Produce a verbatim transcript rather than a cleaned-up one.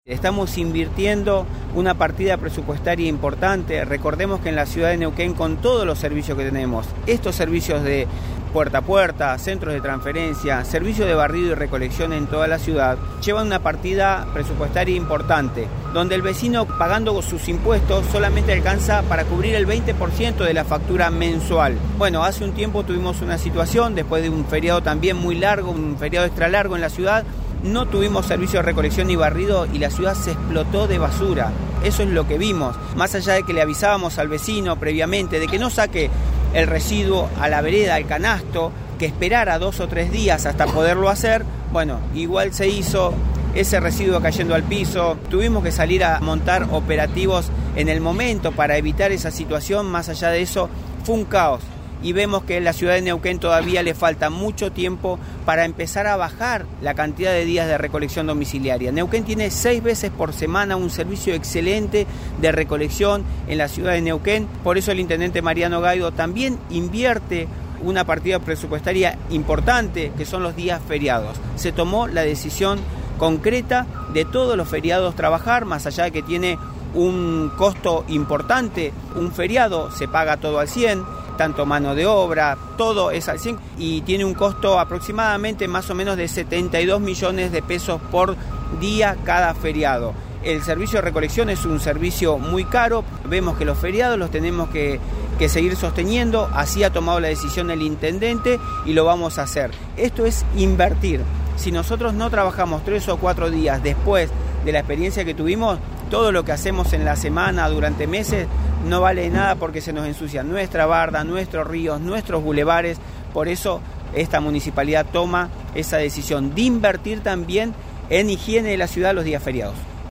Estamos invirtiendo una partida presupuestaria importante. Recordemos que en la ciudad de Neuquén, con todos los servicios que tenemos, estos servicios de puerta a puerta, centros de transferencia, servicios de barrido y recolección en toda la ciudad, llevan una partida presupuestaria importante, donde el vecino, pagando sus impuestos, solamente alcanza para cubrir el veinte por ciento de la factura mensual. Bueno, hace un tiempo tuvimos una situación, después de un feriado también muy largo, un feriado extra largo en la ciudad, no tuvimos servicio de recolección ni barrido y la ciudad se explotó de basura. Eso es lo que vimos. Más allá de que le avisábamos al vecino previamente de que no saque el residuo a la vereda, al canasto, que esperara dos o tres días hasta poderlo hacer, bueno, igual se hizo, ese residuo cayendo al piso. Tuvimos que salir a montar operativos en el momento para evitar esa situación. Más allá de eso, fue un caos. Y vemos que en la ciudad de Neuquén todavía le falta mucho tiempo para empezar a bajar la cantidad de días de recolección domiciliaria. Neuquén tiene seis veces por semana un servicio excelente de recolección en la ciudad de Neuquén. Por eso el intendente Mariano Gaido también invierte una partida presupuestaria importante, que son los días feriados. Se tomó la decisión concreta de todos los feriados trabajar, más allá de que tiene un costo importante. Un feriado se paga todo al cien, tanto mano de obra, todo es al cien, y tiene un costo aproximadamente más o menos de setenta y dos millones de pesos por día cada feriado. El servicio de recolección es un servicio muy caro, vemos que los feriados los tenemos que, que seguir sosteniendo, así ha tomado la decisión el intendente y lo vamos a hacer. Esto es invertir. Si nosotros no trabajamos tres o cuatro días después de la experiencia que tuvimos, todo lo que hacemos en la semana, durante meses, no vale nada porque se nos ensucia nuestra barda, nuestros ríos, nuestros bulevares. Por eso esta municipalidad toma esa decisión de invertir también en higiene de la ciudad los días feriados.